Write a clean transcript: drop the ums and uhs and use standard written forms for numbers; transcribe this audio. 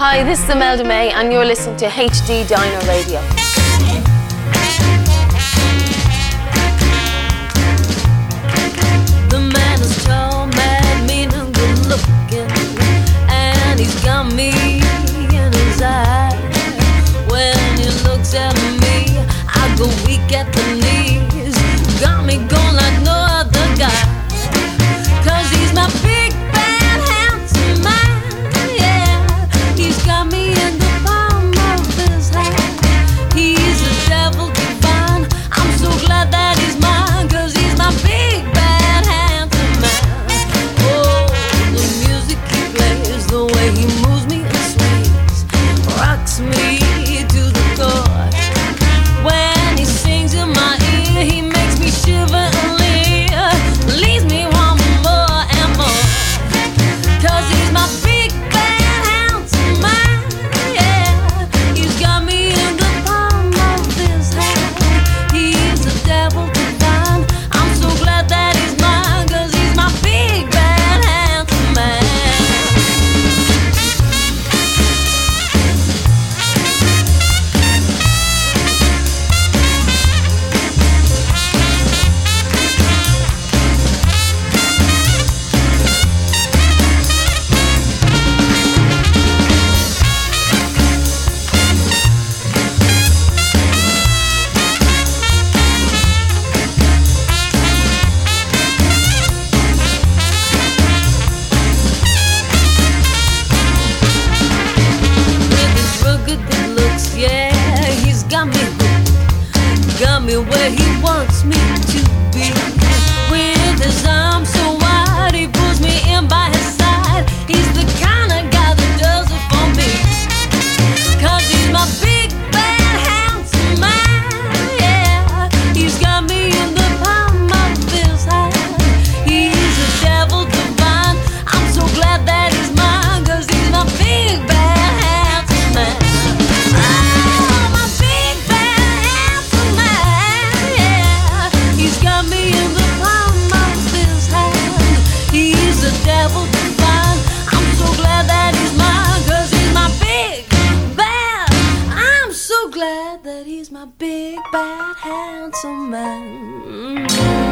Hi, this is Imelda May and you're listening to HD Diner Radio. The man is tall, mad, mean and good looking, and he's got me in his eye. When he looks at me, I go weak at the knees. Got me going like no other guy, 'cause he's my big, bad, handsome man, yeah. He's got me in the palm of his hand. He's a devil divine. I'm so glad that he's mine, 'cause he's my big, bad, handsome man. Oh, the music he plays, the way he moves me and sways, rocks me to the core. When he sings in my ear, he makes me shiver and leer, leaves me wanting more and more, 'cause he's my big, bad, handsome man, yeah. He's got me in the palm of his hand. He's the devil divine. I'm so glad that he's mine, 'cause he's my big, bad, handsome man. With his rugged good looks, yeah, he's got me hooked. Got me where he wants me to be. With his arms so wide, he pulls me in by his side. He's the kind of guy that does it for me, 'cause he's my big, bad, handsome man, yeah. He's got me in the palm of his hand. He's a devil divine. I'm so glad that he's mine, 'cause he's my big, bad, handsome man. Oh, my big, bad, handsome man, yeah. He's got me in the palm of his hand. He's a devil divine. I'm so glad that he's mine, 'cause he's my big, bad. I'm so glad that he's my big, bad, handsome man.